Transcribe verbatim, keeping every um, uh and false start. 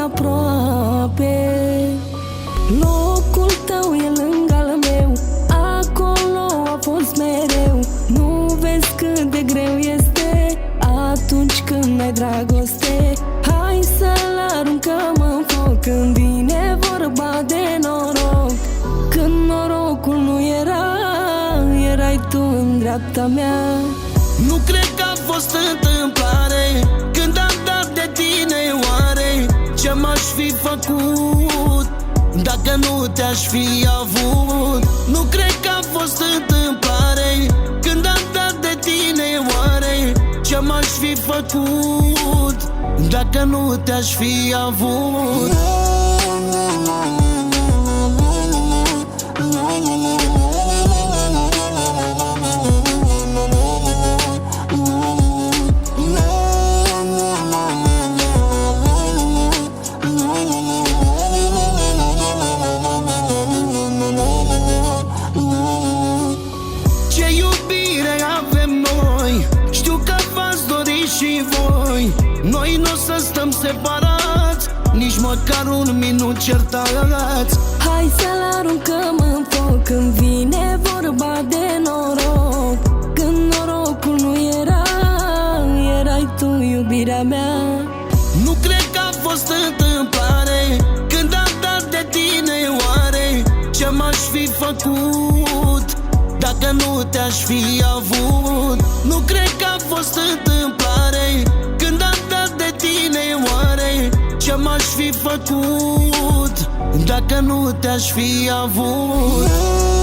aproape. Locul tău e lângă al meu, acolo a fost mereu. Nu vezi cât de greu este atunci când ai dragoste. Hai să-l aruncăm în foc când vine vorba de noroc. Când norocul nu era, erai tu în dreapta mea. Nu cred că a fost întâmplare când am dat de tine, oare ce m-aș fi făcut dacă nu te-aș fi avut? Nu cred că a fost întâmplare când am dat de tine, oare ce m-aș fi făcut dacă nu te-aș fi avut? Și voi, noi nu o să stăm separați, nici măcar un minut certați. Hai să-l aruncăm în foc când vine vorba de noroc. Când norocul nu era, erai tu iubirea mea. Nu cred că a fost întâmplare când am dat de tine, oare ce m-aș fi făcut dacă nu te-aș fi avut? Nu cred că a fost întâmplare când am dat de tine, oare ce m-aș fi făcut dacă nu te-aș fi avut?